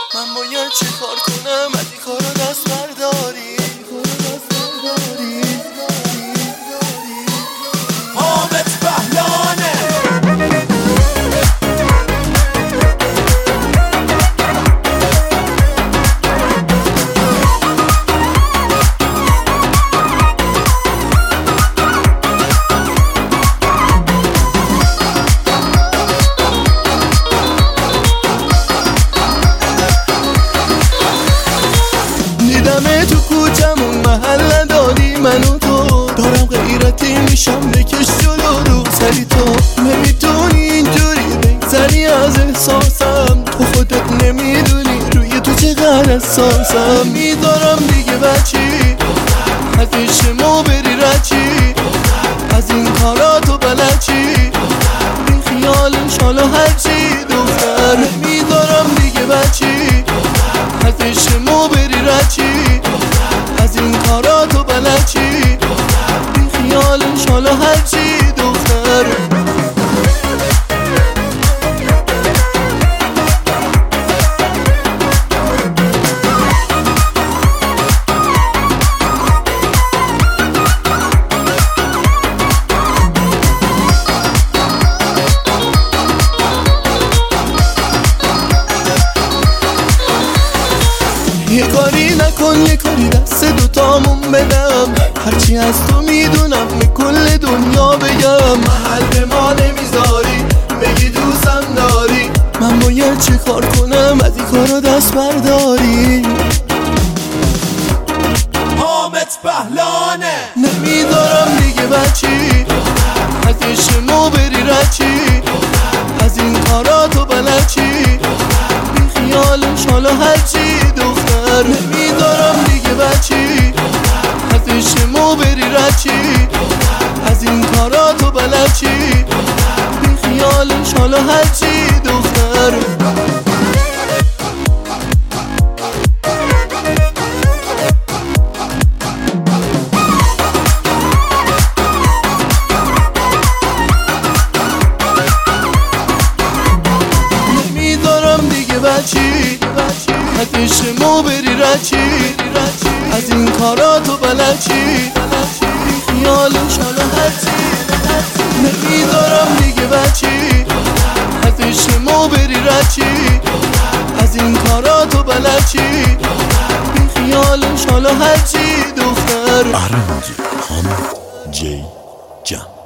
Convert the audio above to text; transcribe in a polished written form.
من باید چه کار کنم از این کارا دست برداری؟ حامد بهلانه تو کوچمون محل نداری منو تو دارم غیرتی میشم بکش جلو رو سری تو نمیتونی اینجوری بگذری از احساسم تو خودت نمیدونی روی تو چقدر حساسم میدارم دیگه بچی از پیشمو بری رچی از این کارا تو بلچی بی خیالش حالا هرچی دختر نمیدارم دیگه بچی از پیشمو بری رچی از این کارا تو بلچی بی خیالش حالا هرچی دختر یه کاری نکن یه کاری دست دوتامون بدم هرچی از تو میدونم به کل دنیا بگم محل به ما نمیذاری بگی دوستم داری من باید چه کار کنم از این کارا دست برداری؟ حامد بهلانه نمیدارم دیگه بچی از پیشمو بری رچی از این کارا تو بلچی بی خیالش حالا هرچی دختر نمیدارم دیگه بچی از پیشمو بری رچی از این کارا تو بلچی بی خیالش حالا هرچی دختر نمیدارم دیگه بچی از پیشمو بری رچی از این کارا تو بلچی بی خیالش حالا هرچی نمیدارم دیگه بچی از پیشمو بری رچی از این کارا تو بلچی بی خیالش حالا هرچی دختر آرنج حامد جی جان